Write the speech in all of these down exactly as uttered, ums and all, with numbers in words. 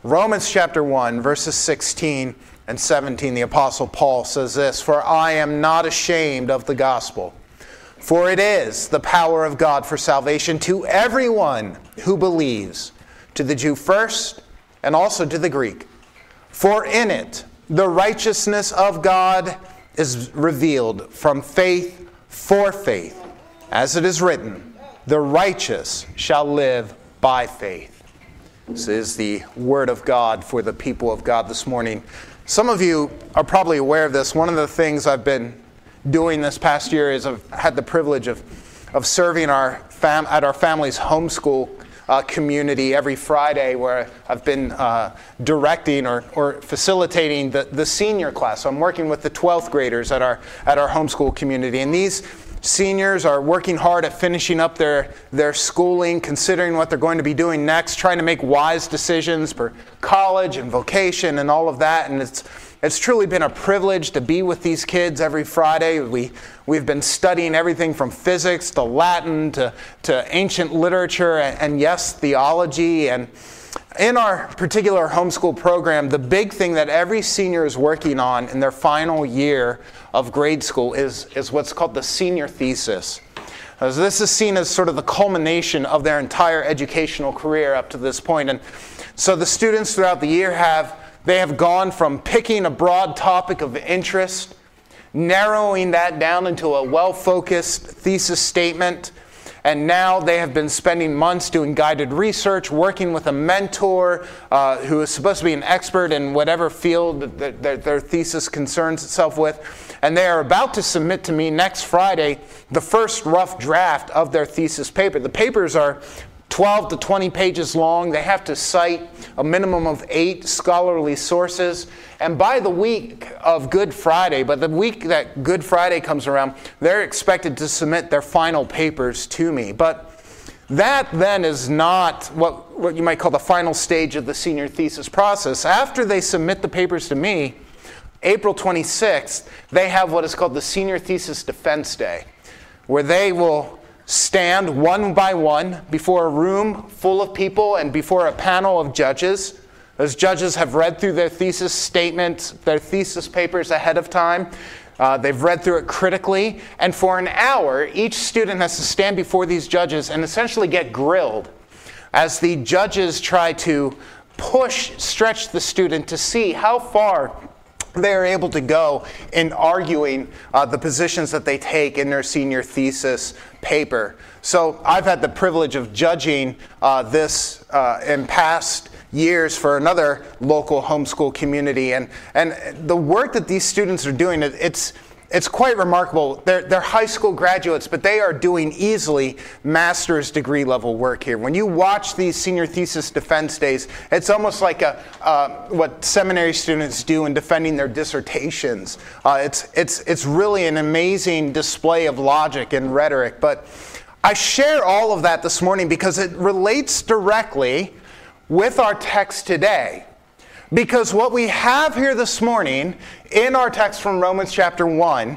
Romans chapter one, verses sixteen and seventeen, the Apostle Paul says this, "For I am not ashamed of the gospel, for it is the power of God for salvation to everyone who believes, to the Jew first, and also to the Greek. For in it the righteousness of God is revealed from faith for faith. As it is written, the righteous shall live by faith." This is the word of God for the people of God this morning. Some of you are probably aware of this. One of the things I've been doing this past year is I've had the privilege of, of serving our fam, at our family's homeschool uh, community every Friday, where I've been uh, directing or, or facilitating the, the senior class. So I'm working with the twelfth graders at our at our homeschool community. And these seniors are working hard at finishing up their, their schooling, considering what they're going to be doing next, trying to make wise decisions for college and vocation and all of that. And it's it's truly been a privilege to be with these kids every Friday. We, we've been studying everything from physics to Latin to, to ancient literature and, and yes, theology. And in our particular homeschool program, the big thing that every senior is working on in their final year of grade school is, is what's called the senior thesis. As this is seen as sort of the culmination of their entire educational career up to this point. And so the students throughout the year have, they have gone from picking a broad topic of interest, narrowing that down into a well-focused thesis statement, and now they have been spending months doing guided research, working with a mentor uh, who is supposed to be an expert in whatever field that their, their thesis concerns itself with. And they are about to submit to me next Friday the first rough draft of their thesis paper. The papers are twelve to twenty pages long. They have to cite a minimum of eight scholarly sources. And by the week of Good Friday, by the week that Good Friday comes around, they're expected to submit their final papers to me. But that then is not what, what you might call the final stage of the senior thesis process. After they submit the papers to me, April twenty-sixth, they have what is called the Senior Thesis Defense Day, where they will stand one by one before a room full of people and before a panel of judges. Those judges have read through their thesis statements, their thesis papers ahead of time. Uh, they've read through it critically. And for an hour, each student has to stand before these judges and essentially get grilled as the judges try to push, stretch the student to see how far they are able to go in arguing uh, the positions that they take in their senior thesis paper. So I've had the privilege of judging uh, this uh, in past years for another local homeschool community. And, and the work that these students are doing, it, it's It's quite remarkable. They're, they're high school graduates, but they are doing easily master's degree level work here. When you watch these senior thesis defense days, it's almost like a uh, what seminary students do in defending their dissertations. Uh, it's, it's, it's really an amazing display of logic and rhetoric. But I share all of that this morning because it relates directly with our text today. Because what we have here this morning in our text from Romans chapter one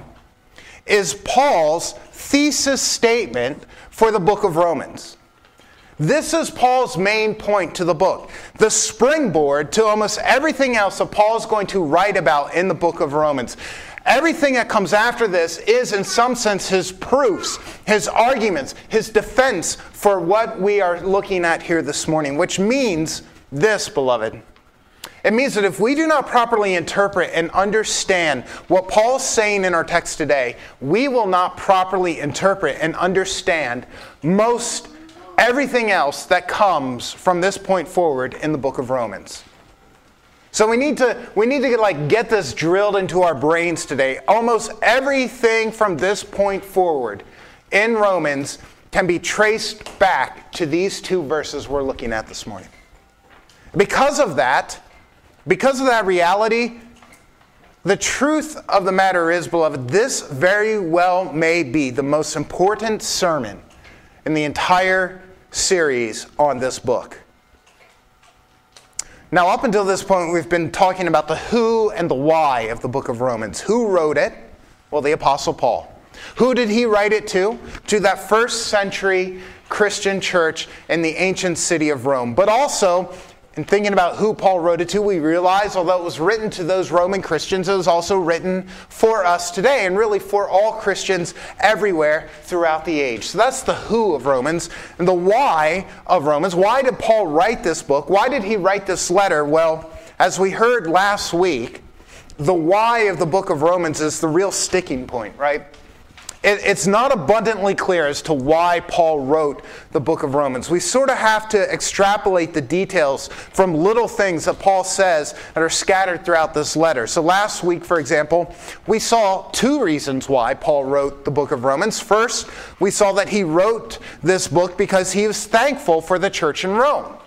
is Paul's thesis statement for the book of Romans. This is Paul's main point to the book, the springboard to almost everything else that Paul's going to write about in the book of Romans. Everything that comes after this is, in some sense, his proofs, his arguments, his defense for what we are looking at here this morning, which means this, beloved. It means that if we do not properly interpret and understand what Paul's saying in our text today, we will not properly interpret and understand most everything else that comes from this point forward in the book of Romans. So we need to we need to get, like get this drilled into our brains today. Almost everything from this point forward in Romans can be traced back to these two verses we're looking at this morning. Because of that, Because of that reality, the truth of the matter is, beloved, this very well may be the most important sermon in the entire series on this book. Now, up until this point, we've been talking about the who and the why of the book of Romans. Who wrote it? Well, the Apostle Paul. Who did he write it to? To that first century Christian church in the ancient city of Rome. But also, in thinking about who Paul wrote it to, we realize, although it was written to those Roman Christians, it was also written for us today, and really for all Christians everywhere throughout the age. So that's the who of Romans. And the why of Romans. Why did Paul write this book? Why did he write this letter? Well, as we heard last week, the why of the book of Romans is the real sticking point, right? It's not abundantly clear as to why Paul wrote the book of Romans. We sort of have to extrapolate the details from little things that Paul says that are scattered throughout this letter. So last week, for example, we saw two reasons why Paul wrote the book of Romans. First, we saw that he wrote this book because he was thankful for the church in Rome.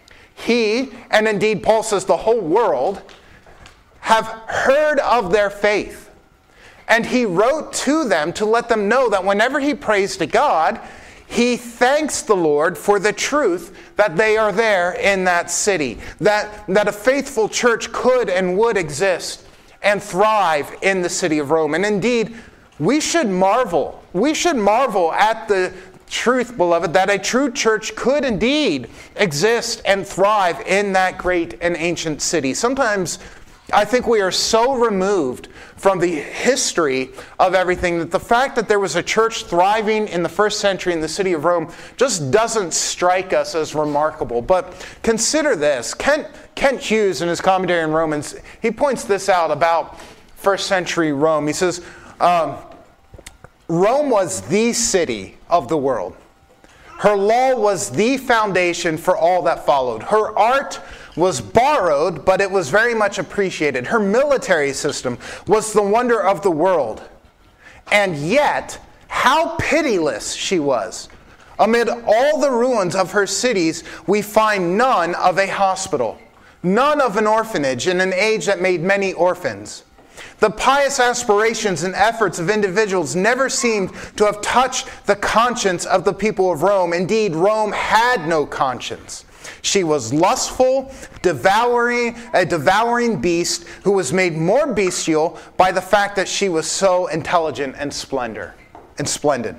He, and indeed Paul says the whole world, have heard of their faith. And he wrote to them to let them know that whenever he prays to God, he thanks the Lord for the truth that they are there in that city. That, that a faithful church could and would exist and thrive in the city of Rome. And indeed, we should marvel. We should marvel at the truth, beloved, that a true church could indeed exist and thrive in that great and ancient city. Sometimes I think we are so removed from the history of everything that the fact that there was a church thriving in the first century in the city of Rome just doesn't strike us as remarkable. But consider this. Kent, Kent Hughes, in his commentary on Romans, he points this out about first century Rome. He says, um, Rome was the city of the world. Her law was the foundation for all that followed. Her art was borrowed, but it was very much appreciated. Her military system was the wonder of the world. And yet, how pitiless she was. Amid all the ruins of her cities, we find none of a hospital, none of an orphanage in an age that made many orphans. The pious aspirations and efforts of individuals never seemed to have touched the conscience of the people of Rome. Indeed, Rome had no conscience. She was lustful, devouring, a devouring beast who was made more bestial by the fact that she was so intelligent and splendor and splendid.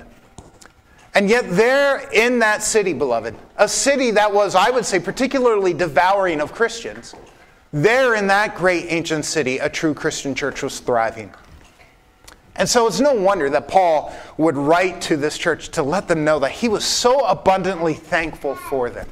And yet there in that city, beloved, a city that was, I would say, particularly devouring of Christians, there in that great ancient city, a true Christian church was thriving. And so it's no wonder that Paul would write to this church to let them know that he was so abundantly thankful for them.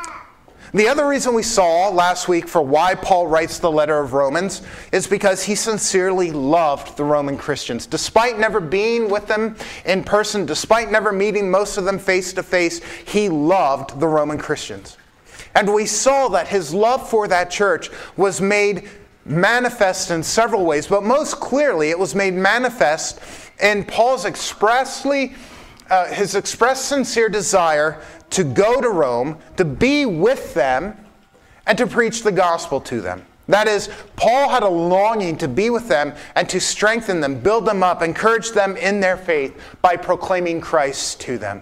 The other reason we saw last week for why Paul writes the letter of Romans is because he sincerely loved the Roman Christians. Despite never being with them in person, despite never meeting most of them face to face, he loved the Roman Christians. And we saw that his love for that church was made manifest in several ways, but most clearly it was made manifest in Paul's expressly, uh, his expressed sincere desire to go to Rome, to be with them, and to preach the gospel to them. That is, Paul had a longing to be with them and to strengthen them, build them up, encourage them in their faith by proclaiming Christ to them.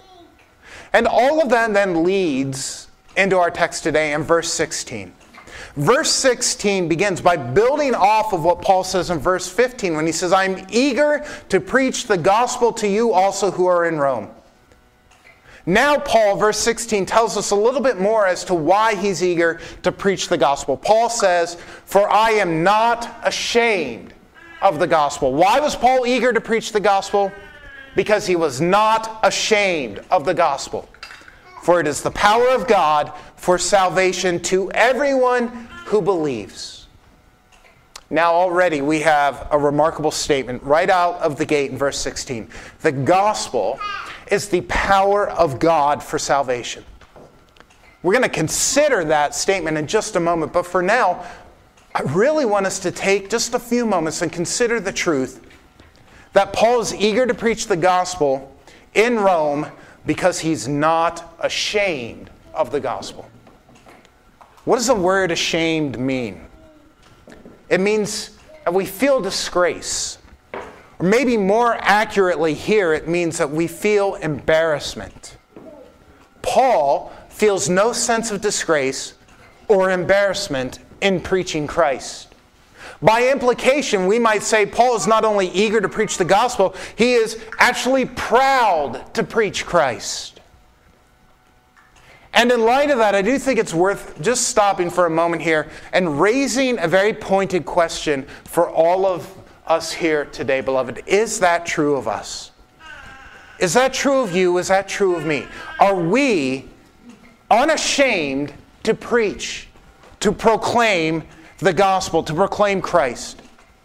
And all of that then leads into our text today in verse sixteen. Verse sixteen begins by building off of what Paul says in verse fifteen when he says, I'm eager to preach the gospel to you also who are in Rome. Now Paul, verse sixteen, tells us a little bit more as to why he's eager to preach the gospel. Paul says, for I am not ashamed of the gospel. Why was Paul eager to preach the gospel? Because he was not ashamed of the gospel. For it is the power of God for salvation to everyone who believes. Now already we have a remarkable statement right out of the gate in verse sixteen. The gospel is the power of God for salvation. We're going to consider that statement in just a moment, but for now, I really want us to take just a few moments and consider the truth that Paul is eager to preach the gospel in Rome because he's not ashamed of the gospel. What does the word ashamed mean? It means that we feel disgrace. Or maybe more accurately here, it means that we feel embarrassment. Paul feels no sense of disgrace or embarrassment in preaching Christ. By implication, we might say Paul is not only eager to preach the gospel, he is actually proud to preach Christ. And in light of that, I do think it's worth just stopping for a moment here and raising a very pointed question for all of us here today, beloved. Is that true of us? Is that true of you? Is that true of me? Are we unashamed to preach, to proclaim the gospel, to proclaim Christ?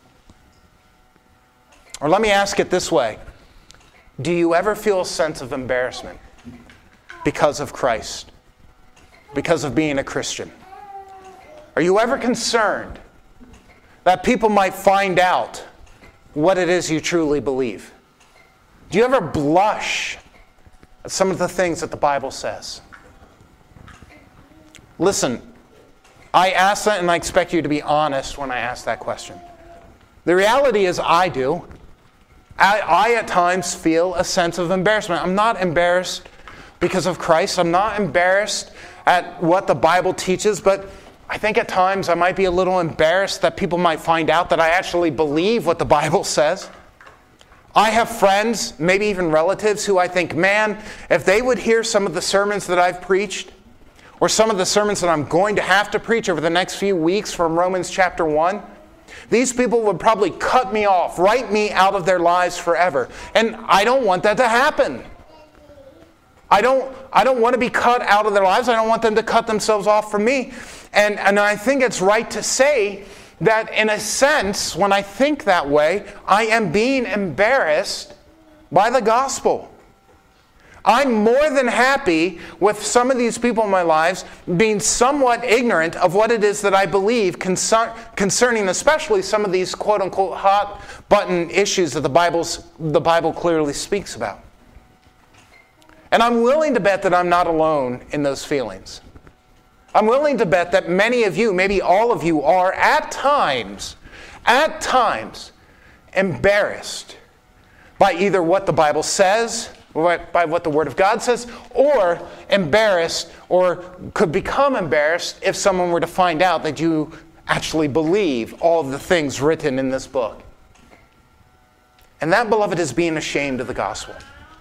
Or let me ask it this way. Do you ever feel a sense of embarrassment because of Christ? Because of being a Christian? Are you ever concerned that people might find out what it is you truly believe? Do you ever blush at some of the things that the Bible says? Listen, I ask that and I expect you to be honest when I ask that question. The reality is I do. I, I at times feel a sense of embarrassment. I'm not embarrassed because of Christ. I'm not embarrassed at what the Bible teaches, but I think at times I might be a little embarrassed that people might find out that I actually believe what the Bible says. I have friends, maybe even relatives, who I think, man, if they would hear some of the sermons that I've preached, or some of the sermons that I'm going to have to preach over the next few weeks from Romans chapter one, these people would probably cut me off, write me out of their lives forever. And I don't want that to happen. I don't, I don't want to be cut out of their lives. I don't want them to cut themselves off from me. And, and I think it's right to say that in a sense, when I think that way, I am being embarrassed by the gospel. I'm more than happy with some of these people in my lives being somewhat ignorant of what it is that I believe concern, concerning especially some of these quote-unquote hot-button issues that the, Bible's, the Bible clearly speaks about. And I'm willing to bet that I'm not alone in those feelings. I'm willing to bet that many of you, maybe all of you, are at times, at times, embarrassed by either what the Bible says, or by what the Word of God says, or embarrassed, or could become embarrassed if someone were to find out that you actually believe all of the things written in this book. And that, beloved, is being ashamed of the gospel.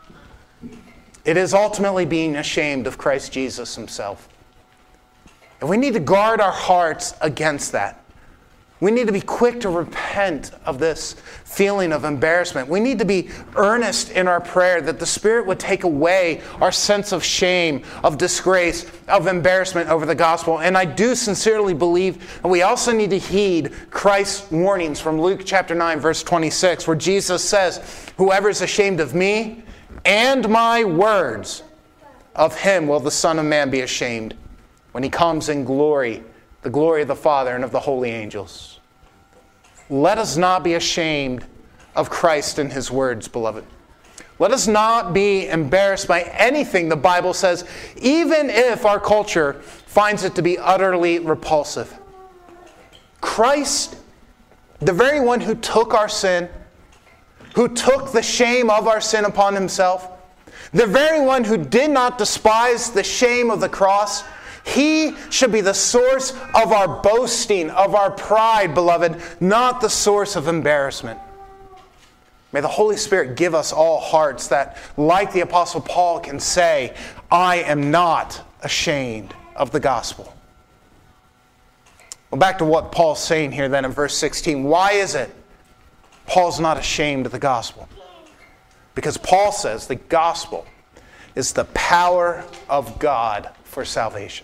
It is ultimately being ashamed of Christ Jesus himself. And we need to guard our hearts against that. We need to be quick to repent of this feeling of embarrassment. We need to be earnest in our prayer that the Spirit would take away our sense of shame, of disgrace, of embarrassment over the gospel. And I do sincerely believe that we also need to heed Christ's warnings from Luke chapter nine, verse twenty-six, where Jesus says, "Whoever is ashamed of me and my words, of him will the Son of Man be ashamed when he comes in glory, the glory of the Father and of the holy angels." Let us not be ashamed of Christ and his words, beloved. Let us not be embarrassed by anything the Bible says, even if our culture finds it to be utterly repulsive. Christ, the very one who took our sin, who took the shame of our sin upon himself, the very one who did not despise the shame of the cross, he should be the source of our boasting, of our pride, beloved, not the source of embarrassment. May the Holy Spirit give us all hearts that, like the Apostle Paul, can say, "I am not ashamed of the gospel." Well, back to what Paul's saying here then in verse sixteen. Why is it Paul's not ashamed of the gospel? Because Paul says the gospel is the power of God for salvation.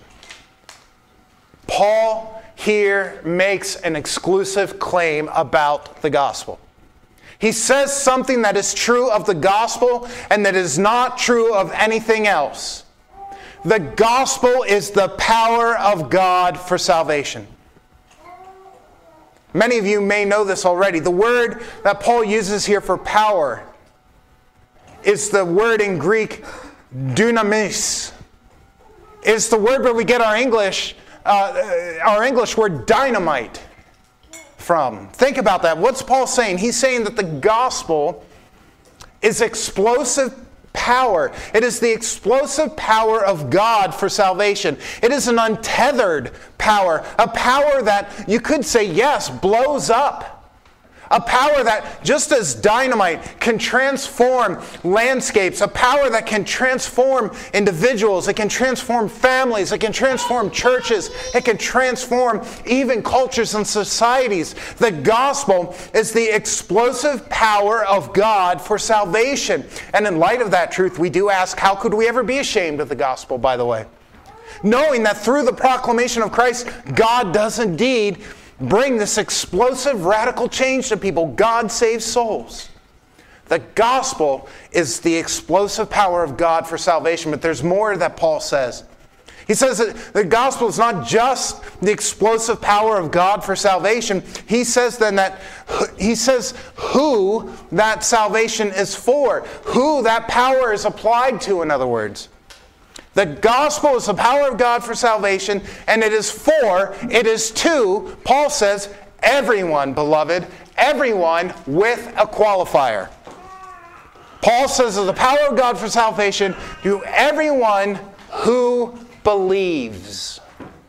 Paul here makes an exclusive claim about the gospel. He says something that is true of the gospel and that is not true of anything else. The gospel is the power of God for salvation. Many of you may know this already. The word that Paul uses here for power is the word in Greek dunamis. It's the word where we get our English Uh, our English word dynamite from. Think about that. What's Paul saying? He's saying that the gospel is explosive power. It is the explosive power of God for salvation. It is an untethered power. A power that you could say, yes, blows up. A power that, just as dynamite can transform landscapes, a power that can transform individuals, it can transform families, it can transform churches, it can transform even cultures and societies. The gospel is the explosive power of God for salvation. And in light of that truth, we do ask, how could we ever be ashamed of the gospel, by the way? Knowing that through the proclamation of Christ, God does indeed bring this explosive, radical change to people. God saves souls. The gospel is the explosive power of God for salvation, but there's more that Paul says. He says that the gospel is not just the explosive power of God for salvation. He says then that, he says who that salvation is for, who that power is applied to, in other words. The gospel is the power of God for salvation, and it is for, it is to, Paul says, everyone, beloved, everyone with a qualifier. Paul says it's the power of God for salvation to everyone who believes.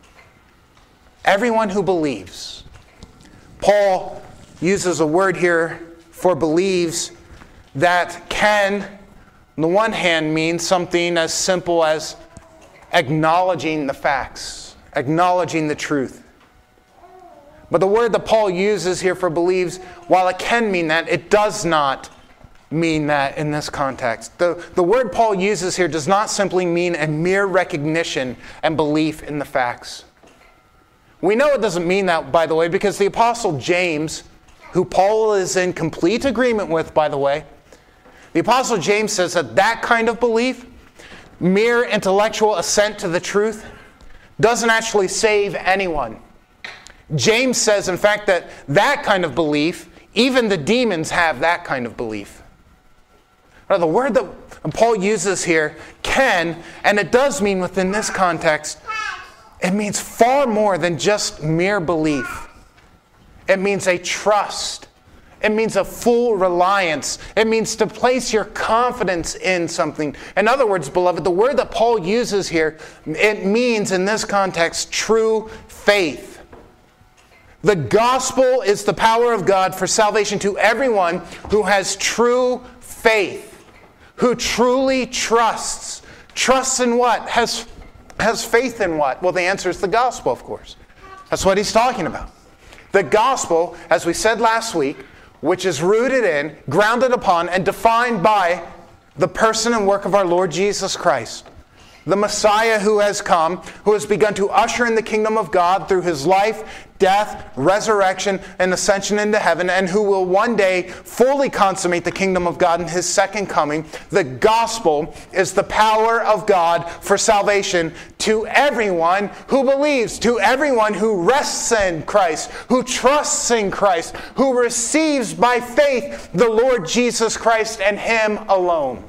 Everyone who believes. Paul uses a word here for believes that can, on the one hand, means something as simple as acknowledging the facts, acknowledging the truth. But the word that Paul uses here for believes, while it can mean that, it does not mean that in this context. The, the word Paul uses here does not simply mean a mere recognition and belief in the facts. We know it doesn't mean that, by the way, because the Apostle James, who Paul is in complete agreement with, by the way, the Apostle James says that that kind of belief, mere intellectual assent to the truth, doesn't actually save anyone. James says, in fact, that that kind of belief, even the demons have that kind of belief. Now, the word that Paul uses here, can, and it does mean within this context, it means far more than just mere belief. It means a trust. It means a full reliance. It means to place your confidence in something. In other words, beloved, the word that Paul uses here, it means in this context true faith. The gospel is the power of God for salvation to everyone who has true faith, who truly trusts. Trusts in what? Has, has faith in what? Well, the answer is the gospel, of course. That's what he's talking about. The gospel, as we said last week, which is rooted in, grounded upon, and defined by the person and work of our Lord Jesus Christ. The Messiah who has come, who has begun to usher in the kingdom of God through his life, death, resurrection, and ascension into heaven, and who will one day fully consummate the kingdom of God in his second coming. The gospel is the power of God for salvation to everyone who believes, to everyone who rests in Christ, who trusts in Christ, who receives by faith the Lord Jesus Christ and him alone.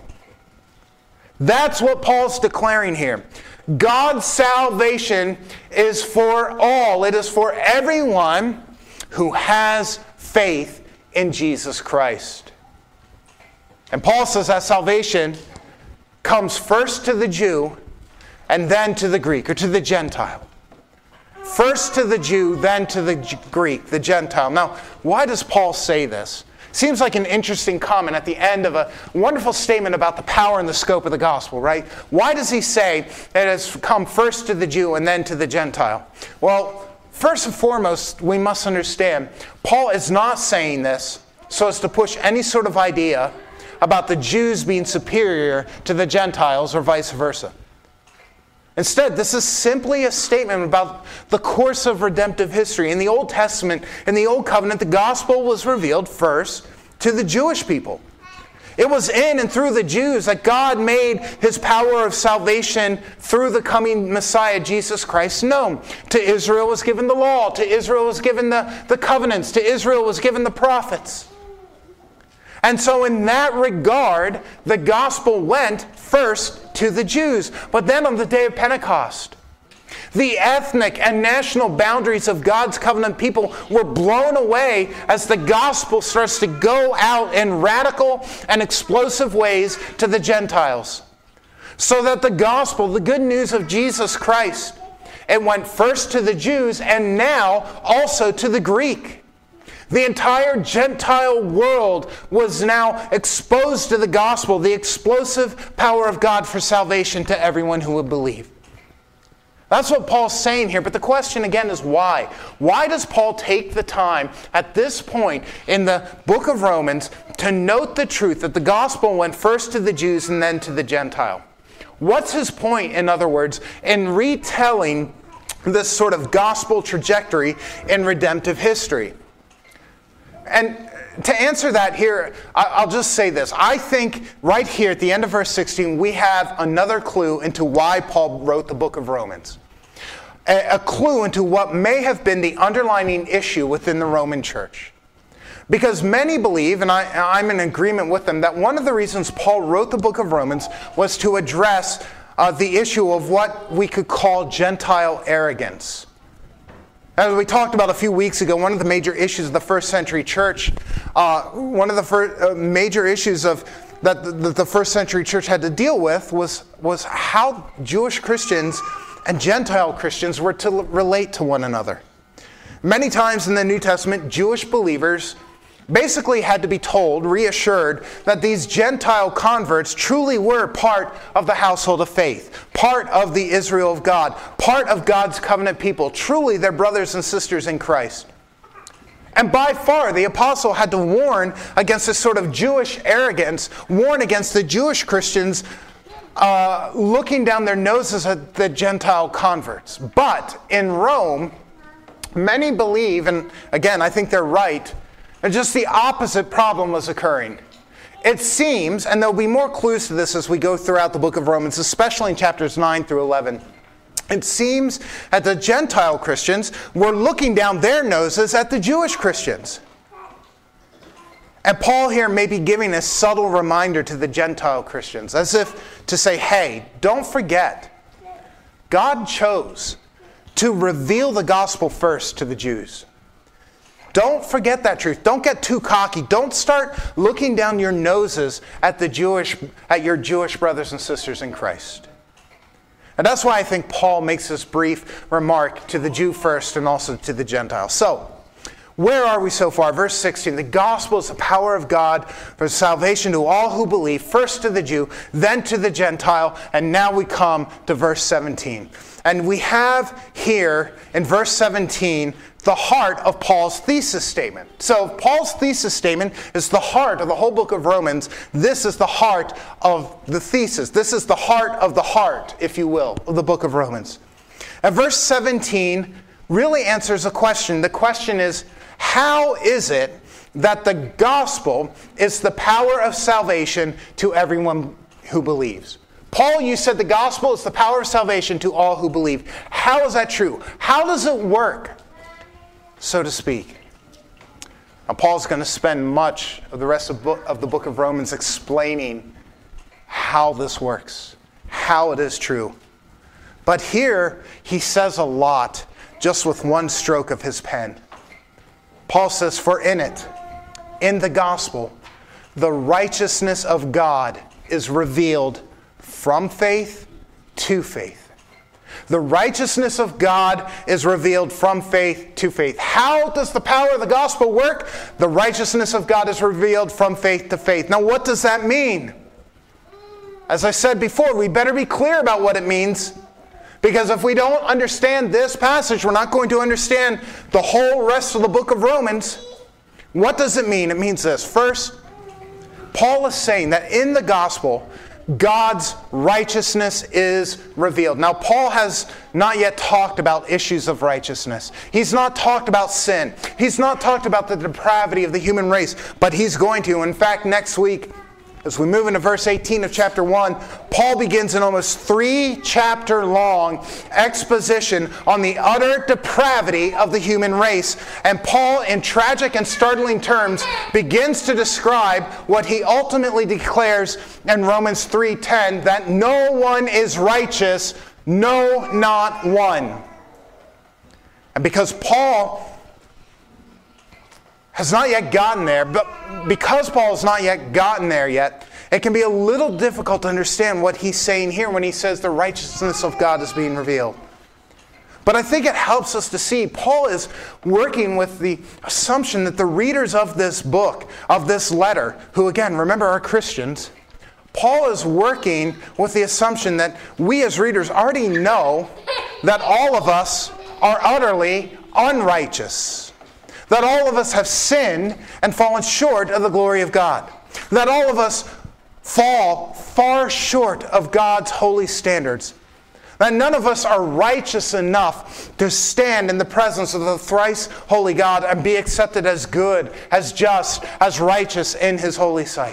That's what Paul's declaring here. God's salvation is for all. It is for everyone who has faith in Jesus Christ. And Paul says that salvation comes first to the Jew and then to the Greek, or to the Gentile. First to the Jew, then to the Greek, the Gentile. Now, why does Paul say this? Seems like an interesting comment at the end of a wonderful statement about the power and the scope of the gospel, right? Why does he say that it has come first to the Jew and then to the Gentile? Well, first and foremost, we must understand, Paul is not saying this so as to push any sort of idea about the Jews being superior to the Gentiles or vice versa. Instead, this is simply a statement about the course of redemptive history. In the Old Testament, in the Old Covenant, the gospel was revealed first to the Jewish people. It was in and through the Jews that God made his power of salvation through the coming Messiah, Jesus Christ, known. To Israel was given the law. To Israel was given the, the covenants. To Israel was given the prophets. And so in that regard, the gospel went first to the Jews. But then on the day of Pentecost, the ethnic and national boundaries of God's covenant people were blown away as the gospel starts to go out in radical and explosive ways to the Gentiles. So that the gospel, the good news of Jesus Christ, it went first to the Jews and now also to the Greek. The entire Gentile world was now exposed to the gospel, the explosive power of God for salvation to everyone who would believe. That's what Paul's saying here, but the question again is why? Why does Paul take the time at this point in the book of Romans to note the truth that the gospel went first to the Jews and then to the Gentile? What's his point, in other words, in retelling this sort of gospel trajectory in redemptive history? And to answer that here, I'll just say this. I think right here at the end of verse sixteen, we have another clue into why Paul wrote the book of Romans. A clue into what may have been the underlying issue within the Roman church. Because many believe, and I, I'm in agreement with them, that one of the reasons Paul wrote the book of Romans was to address uh, the issue of what we could call Gentile arrogance. As we talked about a few weeks ago, one of the major issues of the first century church, uh, one of the first, uh, major issues of that the, the first century church had to deal with was, was how Jewish Christians and Gentile Christians were to relate to one another. Many times in the New Testament, Jewish believers basically had to be told, reassured, that these Gentile converts truly were part of the household of faith, part of the Israel of God, part of God's covenant people, truly their brothers and sisters in Christ. And by far, the apostle had to warn against this sort of Jewish arrogance, warn against the Jewish Christians uh, looking down their noses at the Gentile converts. But in Rome, many believe, and again, I think they're right, and just the opposite problem was occurring. It seems, and there'll be more clues to this as we go throughout the book of Romans, especially in chapters nine through eleven. It seems that the Gentile Christians were looking down their noses at the Jewish Christians. And Paul here may be giving a subtle reminder to the Gentile Christians, as if to say, hey, don't forget, God chose to reveal the gospel first to the Jews. Don't forget that truth. Don't get too cocky. Don't start looking down your noses at the Jewish, at your Jewish brothers and sisters in Christ. And that's why I think Paul makes this brief remark to the Jew first and also to the Gentile. So, where are we so far? Verse sixteen, the gospel is the power of God for salvation to all who believe, first to the Jew, then to the Gentile, and now we come to verse seventeen. And we have here in verse seventeen the heart of Paul's thesis statement. So if Paul's thesis statement is the heart of the whole book of Romans, this is the heart of the thesis. This is the heart of the heart, if you will, of the book of Romans. And verse seventeen really answers a question. The question is, how is it that the gospel is the power of salvation to everyone who believes? Paul, you said the gospel is the power of salvation to all who believe. How is that true? How does it work, so to speak? Now, Paul's going to spend much of the rest of, book, of the book of Romans explaining how this works, how it is true. But here, he says a lot just with one stroke of his pen. Paul says, for in it, in the gospel, the righteousness of God is revealed from faith to faith. The righteousness of God is revealed from faith to faith. How does the power of the gospel work? The righteousness of God is revealed from faith to faith. Now, what does that mean? As I said before, we better be clear about what it means. Because if we don't understand this passage, we're not going to understand the whole rest of the book of Romans. What does it mean? It means this. First, Paul is saying that in the gospel, God's righteousness is revealed. Now, Paul has not yet talked about issues of righteousness. He's not talked about sin. He's not talked about the depravity of the human race, but he's going to. In fact, next week, as we move into verse eighteen of chapter one, Paul begins an almost three chapter long exposition on the utter depravity of the human race. And Paul, in tragic and startling terms, begins to describe what he ultimately declares in Romans three ten, that no one is righteous, no, not one. And because Paul has not yet gotten there, but because Paul has not yet gotten there yet, it can be a little difficult to understand what he's saying here when he says the righteousness of God is being revealed. But I think it helps us to see Paul is working with the assumption that the readers of this book, of this letter, who again, remember, are Christians, Paul is working with the assumption that we as readers already know that all of us are utterly unrighteous. That all of us have sinned and fallen short of the glory of God. That all of us fall far short of God's holy standards. That none of us are righteous enough to stand in the presence of the thrice holy God and be accepted as good, as just, as righteous in His holy sight.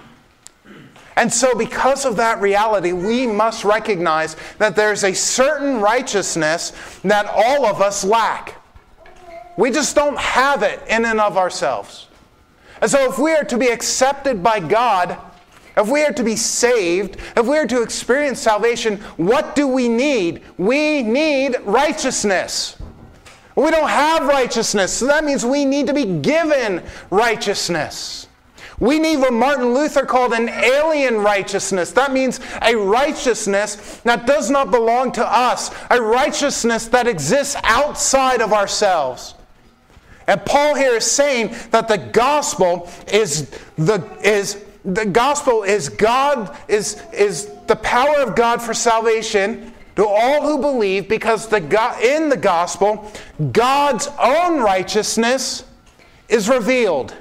And so because of that reality, we must recognize that there's a certain righteousness that all of us lack. We just don't have it in and of ourselves. And so if we are to be accepted by God, if we are to be saved, if we are to experience salvation, what do we need? We need righteousness. We don't have righteousness, so that means we need to be given righteousness. We need what Martin Luther called an alien righteousness. That means a righteousness that does not belong to us, a righteousness that exists outside of ourselves. And Paul here is saying that the gospel is the is the gospel is God is is the power of God for salvation to all who believe, because the God, in the gospel, God's own righteousness is revealed.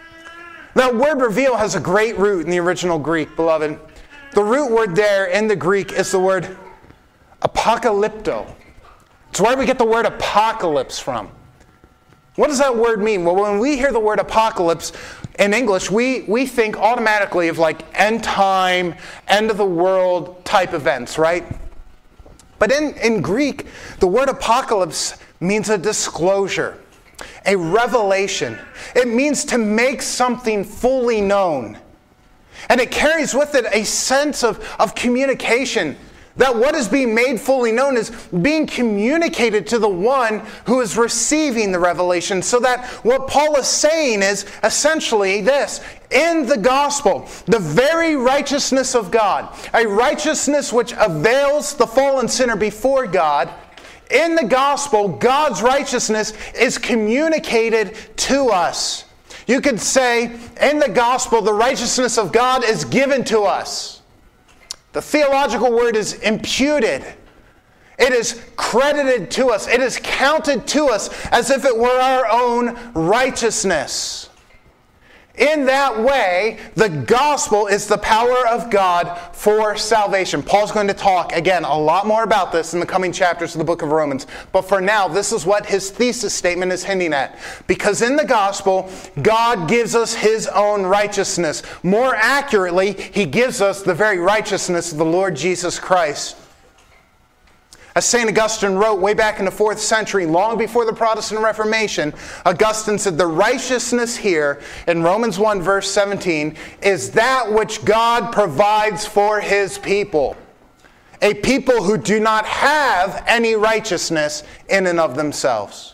That word reveal has a great root in the original Greek, beloved. The root word there in the Greek is the word apocalypto. It's where we get the word apocalypse from. What does that word mean? Well, when we hear the word apocalypse in English, we, we think automatically of like end time, end of the world type events, right? But in, in Greek, the word apocalypse means a disclosure, a revelation. It means to make something fully known. And it carries with it a sense of, of communication. That what is being made fully known is being communicated to the one who is receiving the revelation. So that what Paul is saying is essentially this: in the gospel, the very righteousness of God, a righteousness which avails the fallen sinner before God, in the gospel, God's righteousness is communicated to us. You could say, in the gospel, the righteousness of God is given to us. The theological word is imputed. It is credited to us. It is counted to us as if it were our own righteousness. In that way, the gospel is the power of God for salvation. Paul's going to talk, again, a lot more about this in the coming chapters of the book of Romans. But for now, this is what his thesis statement is hinting at. Because in the gospel, God gives us His own righteousness. More accurately, He gives us the very righteousness of the Lord Jesus Christ. As Saint Augustine wrote way back in the fourth century, long before the Protestant Reformation, Augustine said, the righteousness here in Romans one verse seventeen is that which God provides for His people. A people who do not have any righteousness in and of themselves.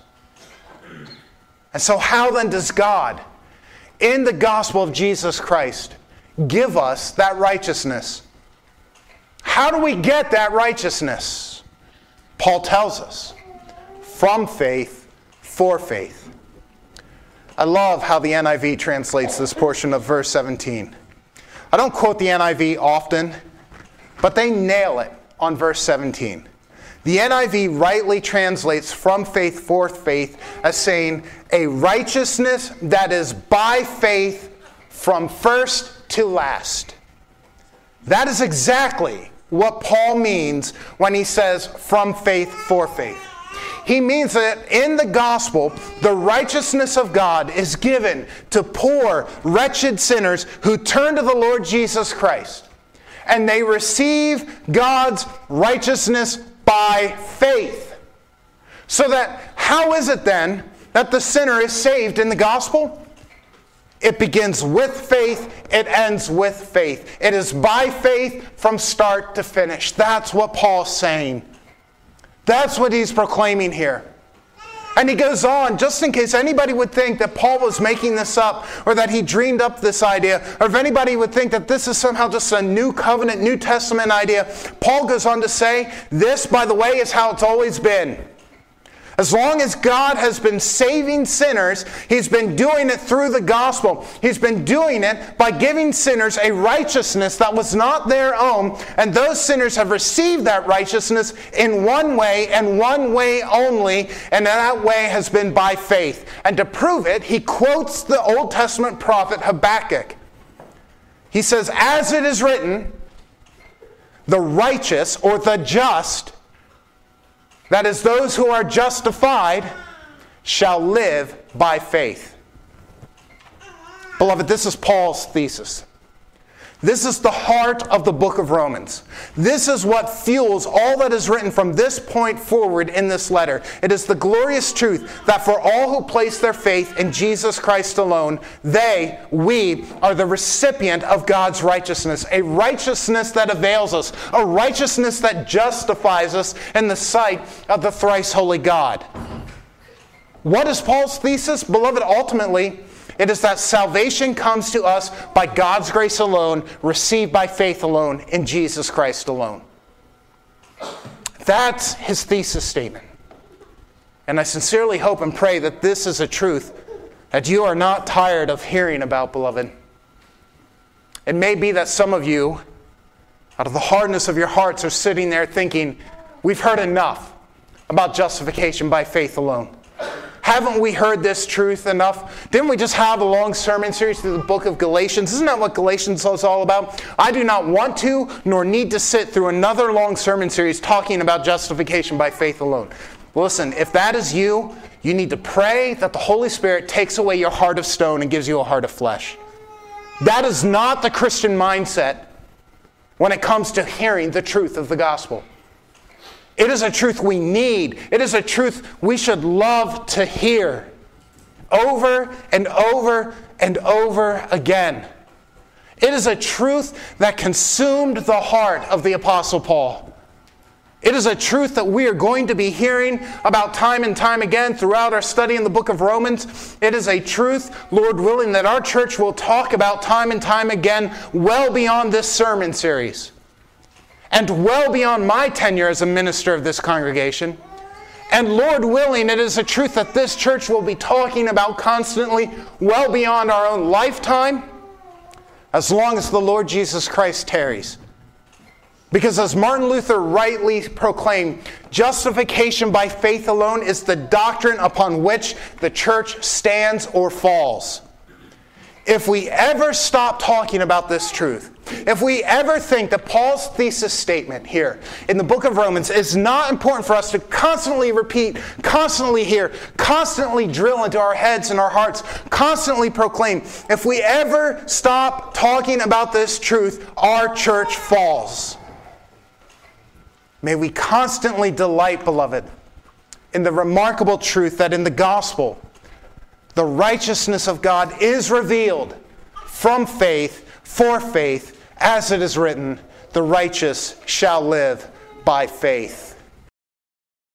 And so how then does God, in the gospel of Jesus Christ, give us that righteousness? How do we get that righteousness? Paul tells us, from faith, for faith. I love how the N I V translates this portion of verse seventeen. I don't quote the N I V often, but they nail it on verse seventeen. The N I V rightly translates from faith, for faith, as saying, a righteousness that is by faith from first to last. That is exactly what Paul means when he says from faith for faith. He means that in the gospel, the righteousness of God is given to poor, wretched sinners who turn to the Lord Jesus Christ. And they receive God's righteousness by faith. So that, how is it then that the sinner is saved in the gospel? It begins with faith, it ends with faith. It is by faith from start to finish. That's what Paul's saying. That's what he's proclaiming here. And he goes on, just in case anybody would think that Paul was making this up, or that he dreamed up this idea, or if anybody would think that this is somehow just a new covenant, New Testament idea, Paul goes on to say, this, by the way, is how it's always been. As long as God has been saving sinners, He's been doing it through the gospel. He's been doing it by giving sinners a righteousness that was not their own, and those sinners have received that righteousness in one way and one way only, and that way has been by faith. And to prove it, he quotes the Old Testament prophet Habakkuk. He says, "As it is written, the righteous," or the just, that is, those who are justified, "shall live by faith." Beloved, this is Paul's thesis. This is the heart of the book of Romans. This is what fuels all that is written from this point forward in this letter. It is the glorious truth that for all who place their faith in Jesus Christ alone, they, we, are the recipient of God's righteousness. A righteousness that avails us. A righteousness that justifies us in the sight of the thrice holy God. What is Paul's thesis? Beloved, ultimately, it is that salvation comes to us by God's grace alone, received by faith alone, in Jesus Christ alone. That's his thesis statement. And I sincerely hope and pray that this is a truth that you are not tired of hearing about, beloved. It may be that some of you, out of the hardness of your hearts, are sitting there thinking, we've heard enough about justification by faith alone. Haven't we heard this truth enough? Didn't we just have a long sermon series through the book of Galatians? Isn't that what Galatians is all about? I do not want to nor need to sit through another long sermon series talking about justification by faith alone. Listen, if that is you, you need to pray that the Holy Spirit takes away your heart of stone and gives you a heart of flesh. That is not the Christian mindset when it comes to hearing the truth of the gospel. It is a truth we need. It is a truth we should love to hear over and over and over again. It is a truth that consumed the heart of the Apostle Paul. It is a truth that we are going to be hearing about time and time again throughout our study in the book of Romans. It is a truth, Lord willing, that our church will talk about time and time again well beyond this sermon series. And well beyond my tenure as a minister of this congregation. And Lord willing, it is a truth that this church will be talking about constantly well beyond our own lifetime, as long as the Lord Jesus Christ tarries. Because as Martin Luther rightly proclaimed, justification by faith alone is the doctrine upon which the church stands or falls. If we ever stop talking about this truth, if we ever think that Paul's thesis statement here in the book of Romans is not important for us to constantly repeat, constantly hear, constantly drill into our heads and our hearts, constantly proclaim, if we ever stop talking about this truth, our church falls. May we constantly delight, beloved, in the remarkable truth that in the gospel, the righteousness of God is revealed from faith, for faith, as it is written, the righteous shall live by faith.